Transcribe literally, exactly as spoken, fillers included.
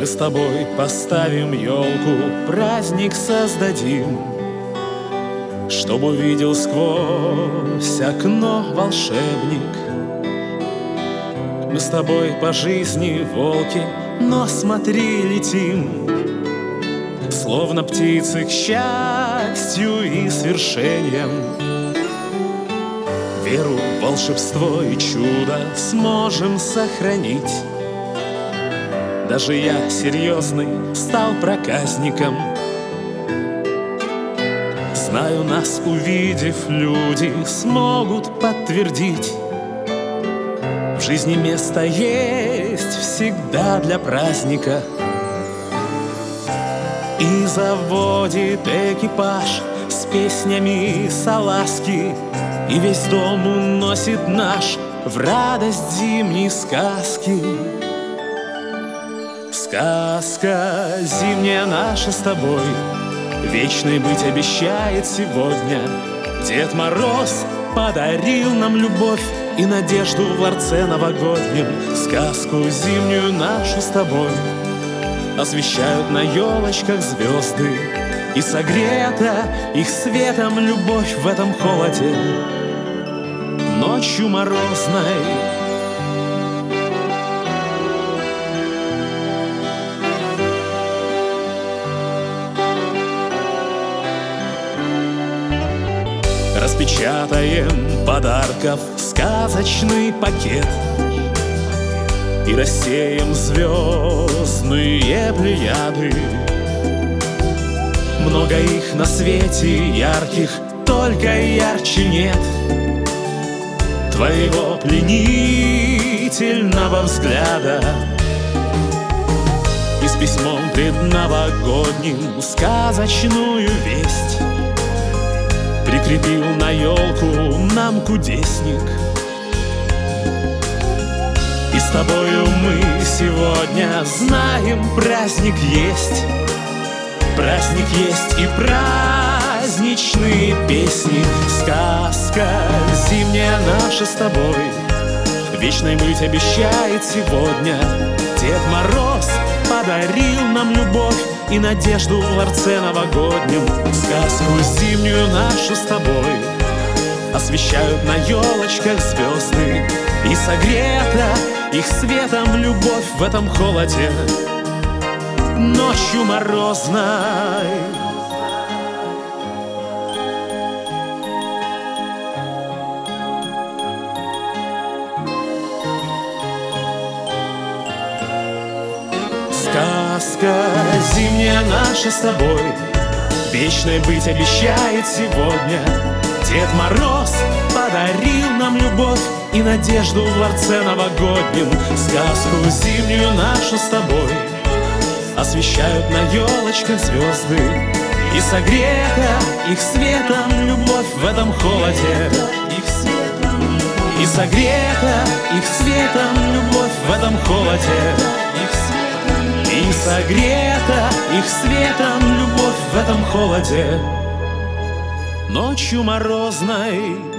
Мы с тобой поставим елку, праздник создадим, чтоб увидел сквозь окно волшебник. Мы с тобой по жизни волки, но смотри, летим, словно птицы к счастью и свершениям. Веру в волшебство и чудо сможем сохранить. Даже я, серьезный, стал проказником. Знаю, нас увидев, люди смогут подтвердить: в жизни место есть всегда для праздника. И заводит экипаж с песнями салазки, и весь дом уносит наш в радость зимней сказки. Сказка зимняя наша с тобой вечной быть обещает сегодня. Дед Мороз подарил нам любовь и надежду в ларце новогоднем. Сказку зимнюю нашу с тобой освещают на елочках звезды, и согрета их светом любовь в этом холоде ночью морозной. Распечатаем подарков сказочный пакет и рассеем звездные плеяды. Много их на свете ярких, только ярче нет твоего пленительного взгляда. И с письмом предновогодним сказочную весть прикрепил на елку нам кудесник. И с тобою мы сегодня знаем, праздник есть. Праздник есть и праздничные песни. Сказка зимняя наша с тобой вечной быть обещает сегодня. Дед Мороз подарил нам любовь и надежду в ларце новогоднем. Сказку зимнюю нашу с тобой освещают на елочках звезды, и согрета их светом любовь в этом холоде ночью морозной. Сказка зимняя наша с тобой вечной быть обещает сегодня. Дед Мороз подарил нам любовь и надежду в ларце новогоднем. Сказку зимнюю нашу с тобой освещают на елочках звезды, и согрета их светом любовь в этом холоде. И согрета их светом любовь в этом холоде. И согрета их светом любовь в этом холоде ночью морозной.